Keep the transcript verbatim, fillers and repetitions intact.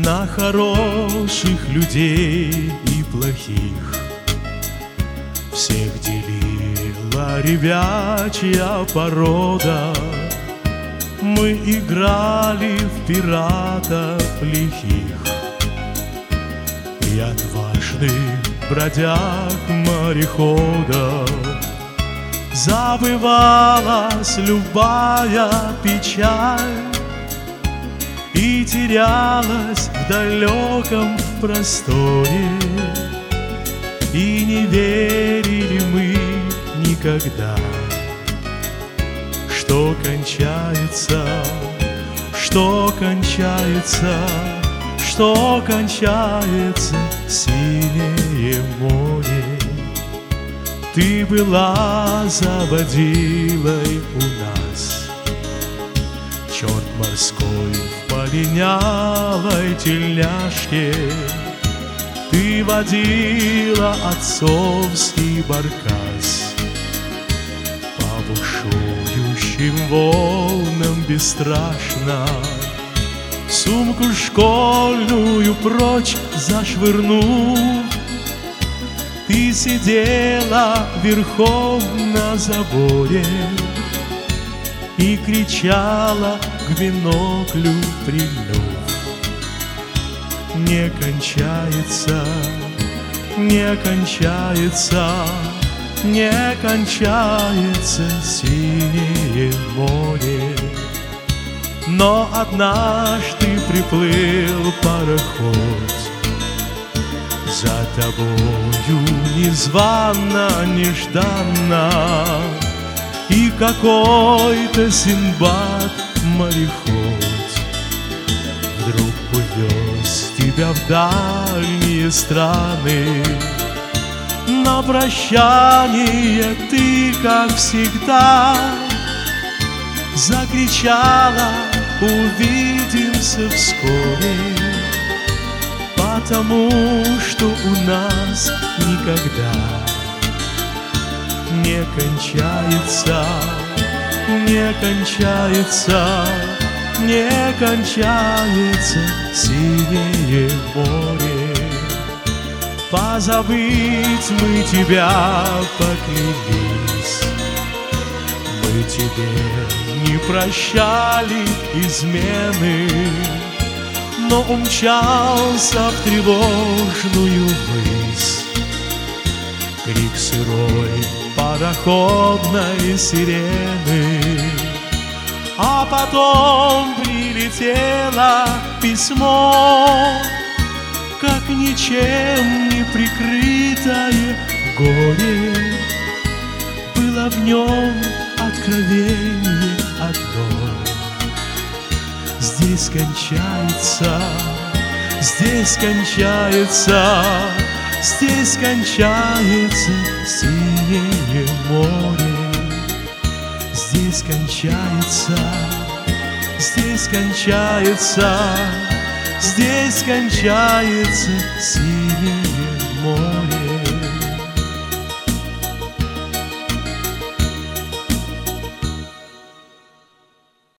на хороших людей и плохих. Всех делила ребячья порода. Мы играли в пиратов лихих и отважных бродяг-мореходов. Забывалась любая печаль и терялась в далеком просторе. И не верили мы никогда, что кончается, что кончается, что кончается синее море. Ты была заводилой у нас, черт морской в полинялой тельняшке. Ты водила отцовский баркас по бушующим волнам бесстрашно. Сумку школьную прочь зашвырнув, ты сидела верхом на заборе и кричала к биноклю прильнув: не кончается, не кончается, не кончается синее море. Но однажды приплыл пароход, за тобою незвано, нежданно, и какой-то Синдбад-мореход вдруг увез тебя в дальние страны. На прощание ты, как всегда, закричала: увидимся вскоре, потому что у нас никогда не кончается, не кончается, не кончается синее море. Позабыть мы тебя поклялись, мы тебе не прощали измены, но умчался в тревожную высь крик сырой пароходной сирены. А потом прилетело письмо, как ничем не прикрытое горе. Было в нем откровение одно: здесь кончается, здесь кончается, здесь кончается синее море. Здесь кончается, здесь кончается, здесь кончается синее море.